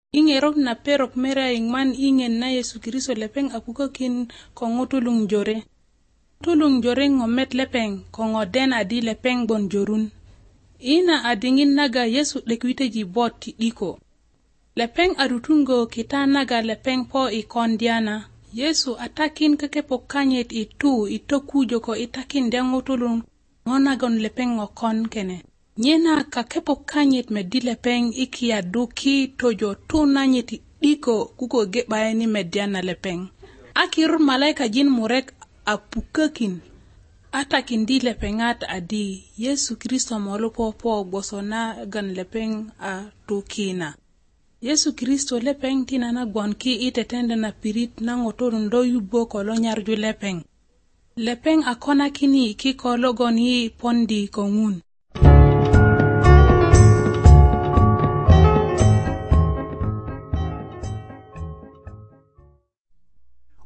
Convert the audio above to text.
Ingerok na perok mera ingman ingen na Yesu Kristo lepeng akukokin ko ngutulung jore. Tulung jore ngomet lepeng ko ngoden adi lepeng bon jorun. Ina adingin naga Yesu lekwite jibot ti diko. Lepeng adutungo kita naga lepeng po ikondiana. Yesu atakin kakepok kanyet itu itokujo ko itakin dengutulung ngonagon lepeng ngokon kene. Nyena kakepok kanyet medi lepeng ikia duki tojo tunanyeti diko kuko gebaeni mediana lepeng. Akir malaika jin murek apukakin. Atakin di lepengat adi Yesu Kristo molupo po bosona gan lepeng a tukina. Yesu Kristo lepeng tinana gwanki itetende na pirit na ngotorun do yubo kolo nyarju lepeng. Lepeng akona kini kiko logon yi pondi kongun.